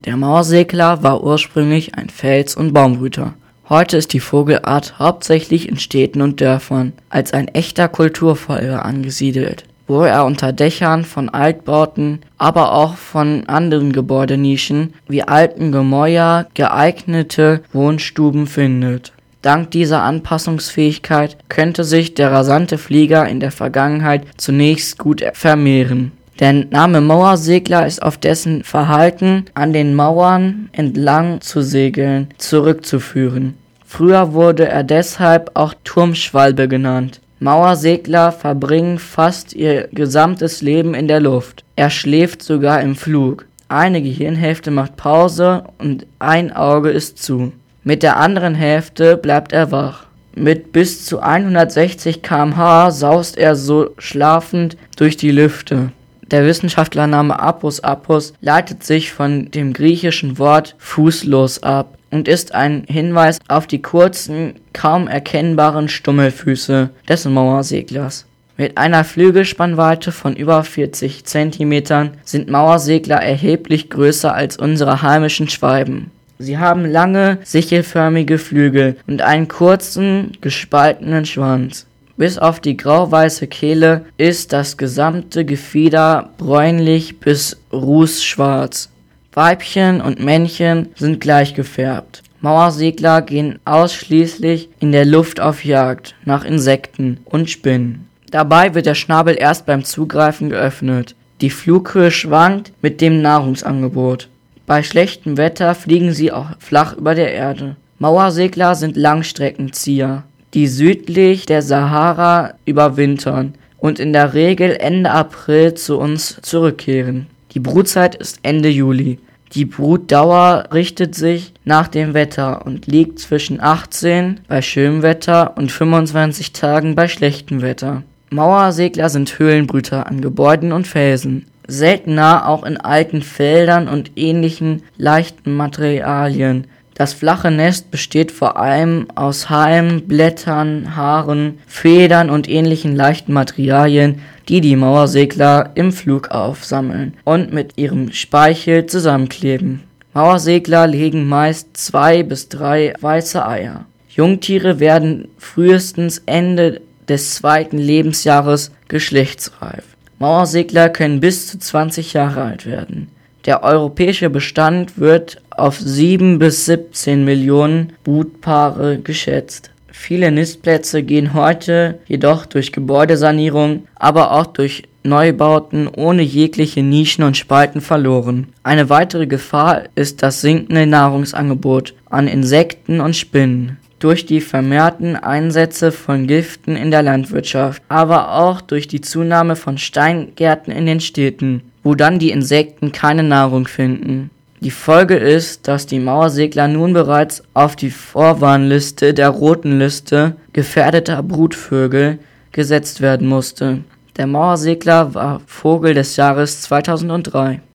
Der Mauersegler war ursprünglich ein Fels- und Baumbrüter. Heute ist die Vogelart hauptsächlich in Städten und Dörfern als ein echter Kulturfolger angesiedelt, wo er unter Dächern von Altbauten, aber auch von anderen Gebäudenischen wie alten Gemäuer geeignete Wohnstuben findet. Dank dieser Anpassungsfähigkeit könnte sich der rasante Flieger in der Vergangenheit zunächst gut vermehren. Der Name Mauersegler ist auf dessen Verhalten, an den Mauern entlang zu segeln, zurückzuführen. Früher wurde er deshalb auch Turmschwalbe genannt. Mauersegler verbringen fast ihr gesamtes Leben in der Luft. Er schläft sogar im Flug. Eine Gehirnhälfte macht Pause und ein Auge ist zu. Mit der anderen Hälfte bleibt er wach. Mit bis zu 160 km/h saust er so schlafend durch die Lüfte. Der Wissenschaftler-Name Apus apus leitet sich von dem griechischen Wort fußlos ab und ist ein Hinweis auf die kurzen, kaum erkennbaren Stummelfüße des Mauerseglers. Mit einer Flügelspannweite von über 40 cm sind Mauersegler erheblich größer als unsere heimischen Schwalben. Sie haben lange, sichelförmige Flügel und einen kurzen, gespaltenen Schwanz. Bis auf die grau-weiße Kehle ist das gesamte Gefieder bräunlich bis rußschwarz. Weibchen und Männchen sind gleich gefärbt. Mauersegler gehen ausschließlich in der Luft auf Jagd nach Insekten und Spinnen. Dabei wird der Schnabel erst beim Zugreifen geöffnet. Die Flughöhe schwankt mit dem Nahrungsangebot. Bei schlechtem Wetter fliegen sie auch flach über der Erde. Mauersegler sind Langstreckenzieher, die südlich der Sahara überwintern und in der Regel Ende April zu uns zurückkehren. Die Brutzeit ist Ende Juli. Die Brutdauer richtet sich nach dem Wetter und liegt zwischen 18 bei schönem Wetter und 25 Tagen bei schlechtem Wetter. Mauersegler sind Höhlenbrüter an Gebäuden und Felsen. Seltener auch in alten Feldern und ähnlichen leichten Materialien. Das flache Nest besteht vor allem aus Halm, Blättern, Haaren, Federn und ähnlichen leichten Materialien, die die Mauersegler im Flug aufsammeln und mit ihrem Speichel zusammenkleben. Mauersegler legen meist 2 bis 3 weiße Eier. Jungtiere werden frühestens Ende des 2. Lebensjahres geschlechtsreif. Mauersegler können bis zu 20 Jahre alt werden. Der europäische Bestand wird auf 7 bis 17 Millionen Brutpaare geschätzt. Viele Nistplätze gehen heute jedoch durch Gebäudesanierung, aber auch durch Neubauten ohne jegliche Nischen und Spalten verloren. Eine weitere Gefahr ist das sinkende Nahrungsangebot an Insekten und Spinnen. Durch die vermehrten Einsätze von Giften in der Landwirtschaft, aber auch durch die Zunahme von Steingärten in den Städten, wo dann die Insekten keine Nahrung finden. Die Folge ist, dass die Mauersegler nun bereits auf die Vorwarnliste der Roten Liste gefährdeter Brutvögel gesetzt werden musste. Der Mauersegler war Vogel des Jahres 2003.